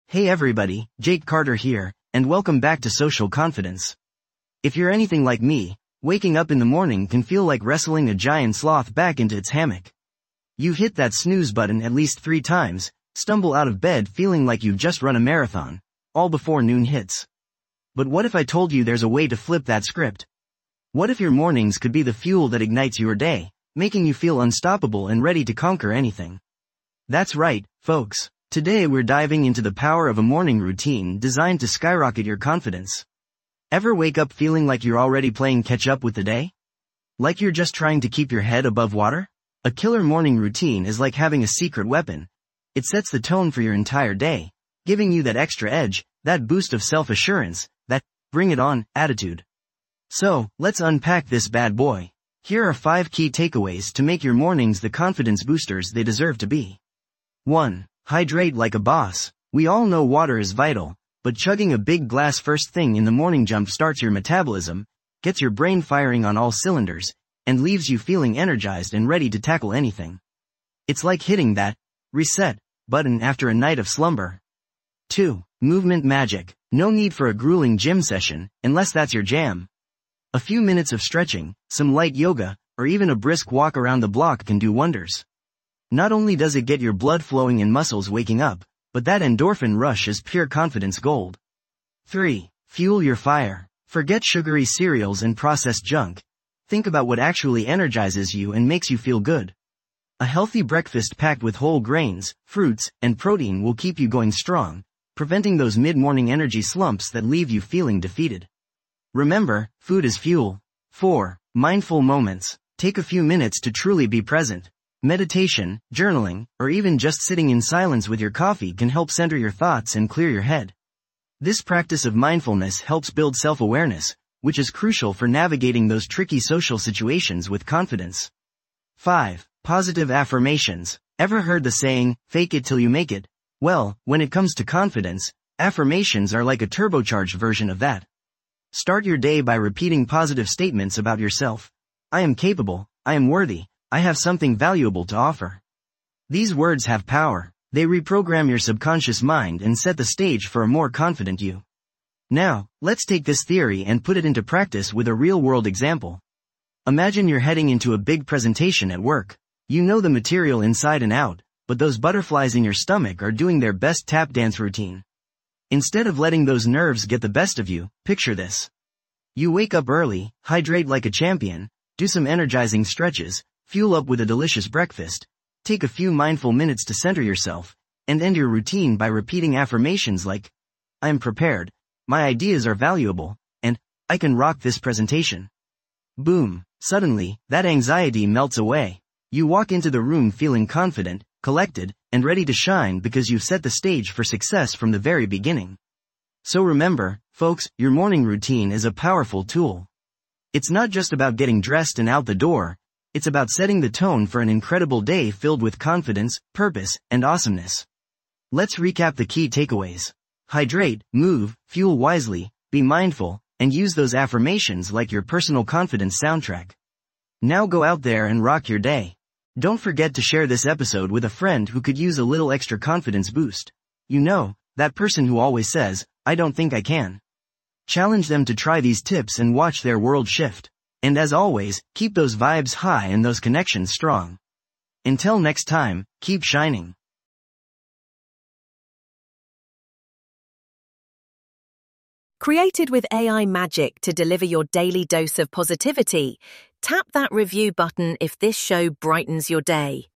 Hey everybody, Jake Carter here, and welcome back to Social Confidence. If you're anything like me, waking up in the morning can feel like wrestling a giant sloth back into its hammock. You've hit that snooze button at least 3 times, stumble out of bed feeling like you've just run a marathon, all before noon hits. But what if I told you there's a way to flip that script? What if your mornings could be the fuel that ignites your day, making you feel unstoppable and ready to conquer anything? That's right, folks. Today we're diving into the power of a morning routine designed to skyrocket your confidence. Ever wake up feeling like you're already playing catch up with the day? Like you're just trying to keep your head above water? A killer morning routine is like having a secret weapon. It sets the tone for your entire day, giving you that extra edge, that boost of self-assurance, that bring it on attitude. So, let's unpack this bad boy. Here are 5 key takeaways to make your mornings the confidence boosters they deserve to be. 1. Hydrate like a boss. We all know water is vital, but chugging a big glass first thing in the morning jump-starts your metabolism, gets your brain firing on all cylinders, and leaves you feeling energized and ready to tackle anything. It's like hitting that reset button after a night of slumber. 2. Movement magic. No need for a grueling gym session, unless that's your jam. A few minutes of stretching, some light yoga, or even a brisk walk around the block can do wonders. Not only does it get your blood flowing and muscles waking up, but that endorphin rush is pure confidence gold. 3. Fuel your fire. Forget sugary cereals and processed junk. Think about what actually energizes you and makes you feel good. A healthy breakfast packed with whole grains, fruits, and protein will keep you going strong, preventing those mid-morning energy slumps that leave you feeling defeated. Remember, food is fuel. 4. Mindful moments. Take a few minutes to truly be present. Meditation, journaling, or even just sitting in silence with your coffee can help center your thoughts and clear your head. This practice of mindfulness helps build self-awareness, which is crucial for navigating those tricky social situations with confidence. 5. Positive affirmations. Ever heard the saying, fake it till you make it? Well, when it comes to confidence, affirmations are like a turbocharged version of that. Start your day by repeating positive statements about yourself. I am capable, I am worthy, I have something valuable to offer. These words have power. They reprogram your subconscious mind and set the stage for a more confident you. Now, let's take this theory and put it into practice with a real-world example. Imagine you're heading into a big presentation at work. You know the material inside and out, but those butterflies in your stomach are doing their best tap dance routine. Instead of letting those nerves get the best of you, picture this. You wake up early, hydrate like a champion, do some energizing stretches, fuel up with a delicious breakfast, take a few mindful minutes to center yourself, and end your routine by repeating affirmations like, I am prepared, my ideas are valuable, and I can rock this presentation. Boom! Suddenly, that anxiety melts away. You walk into the room feeling confident, collected, and ready to shine because you've set the stage for success from the very beginning. So remember, folks, your morning routine is a powerful tool. It's not just about getting dressed and out the door. It's about setting the tone for an incredible day filled with confidence, purpose, and awesomeness. Let's recap the key takeaways. Hydrate, move, fuel wisely, be mindful, and use those affirmations like your personal confidence soundtrack. Now go out there and rock your day. Don't forget to share this episode with a friend who could use a little extra confidence boost. You know, that person who always says, I don't think I can. Challenge them to try these tips and watch their world shift. And as always, keep those vibes high and those connections strong. Until next time, keep shining. Created with AI magic to deliver your daily dose of positivity, tap that review button if this show brightens your day.